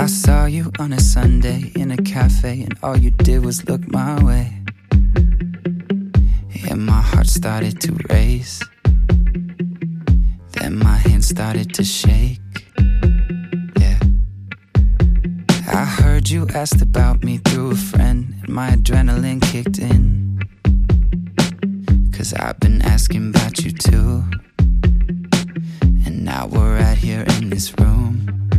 I saw you on a Sunday in a cafe, and all you did was look my way. And my heart started to race. Then my hands started to shake. Yeah. I heard you asked about me through a friend, and my adrenaline kicked in. 'Cause I've been asking about you too. And now we're right here in this room.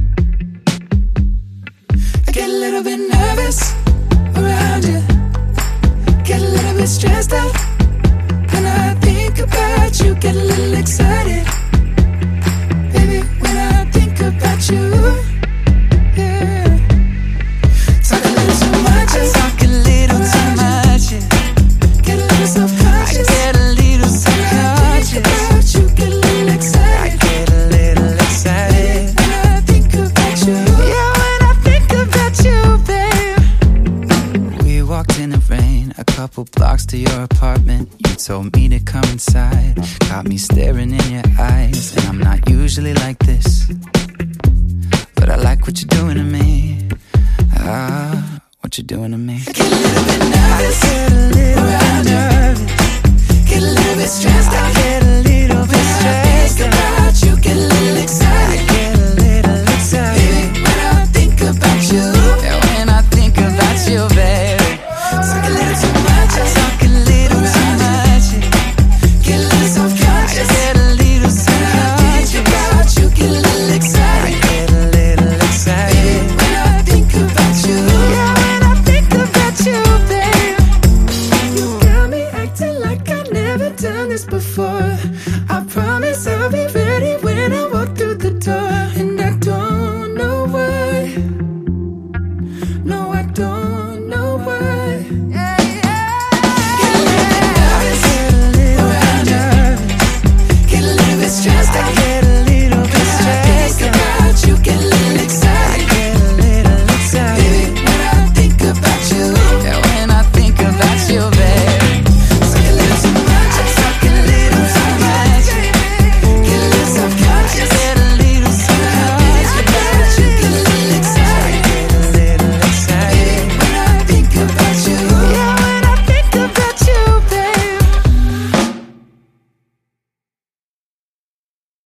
I get a little bit nervous around you, get a little bit stressed out when I think about you, get a little excited, baby, when I think about you. Yeah. Talk a little too much, I talk a little too much, yeah. Get a little self-conscious, I get a little self-conscious when I think about you, get a little excited, I get a little excited when I think about you. Yeah, when I think about you, babe. We walked in the rain, a couple blocks to your apartment. You told me to come inside, caught me staring in your eyes. And I'm not usually like this, but I like what you're doing to me. Ah, what you're doing to me. I get a little bit nervous